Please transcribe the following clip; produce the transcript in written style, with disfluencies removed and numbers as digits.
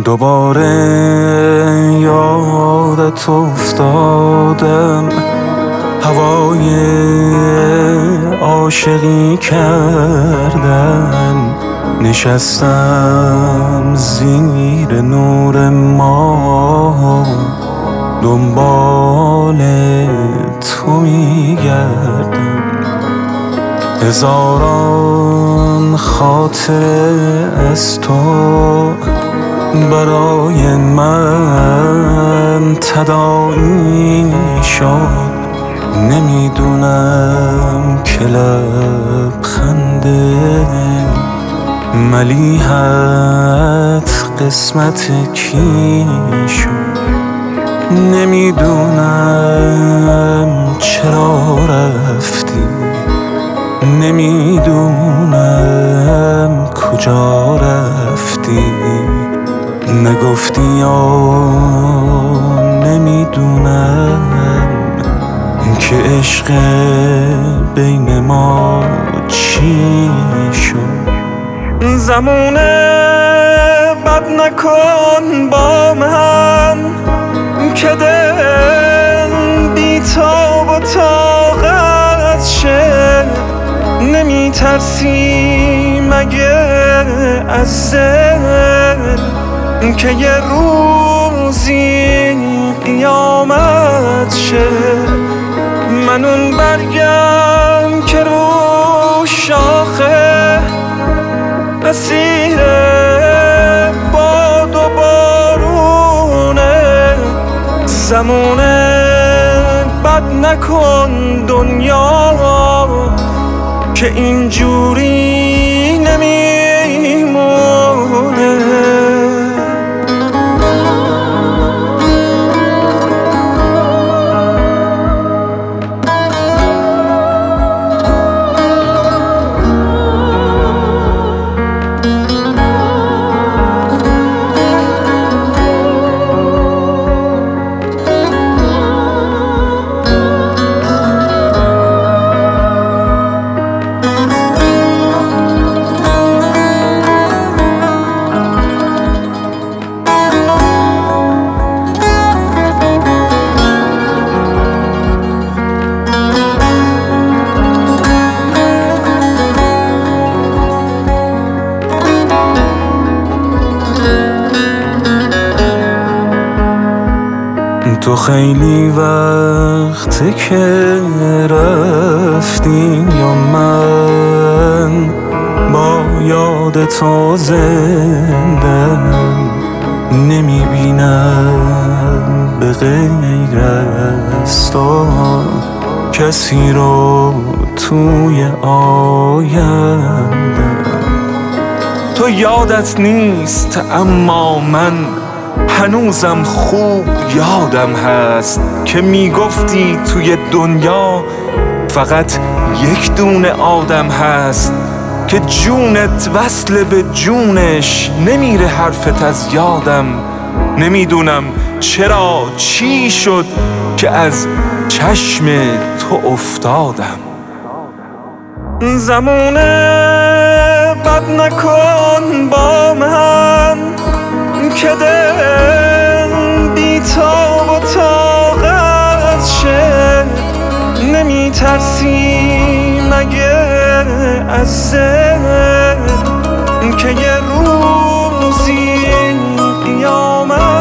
دوباره یادت افتادم، هوای عاشقی کردن، نشستم زیر نور ماه، دنبال تو میگردم. هزاران خاطر از تو برای من تداعی شد، نمیدونم که لبخند ملیحت قسمت کی شد. نمیدونم چرا رفتی، نمیدونم کجا رفتی، نگفتی یا نمیدونم که عشق بین ما چی شد. زمونه بد نکن با من که دل بی تاب و طاقت شه. نمی ترسی مگه از دل که یه روزی قیامت شه؟ من اون برگم که رو شاخه اسیر باد و بارونه. زمونه بد نکن دنیا که اینجوری نمیمونه. تو خیلی وقته که رفتی یا من با یاد تو زندم، نمیبینم به غیر از تو کسی رو توی آینده. تو یادت نیست اما من هنوزم خوب یادم هست که میگفتی توی دنیا فقط یک دونه آدم هست که جونت وصل به جونش نمیره حرفت از یادم. نمیدونم چرا چی شد که از چشم تو افتادم. زمونه بد نکن با من که دل بی تاب و طاقت شه. نمی ترسی مگه از دل که یه روزی قیامت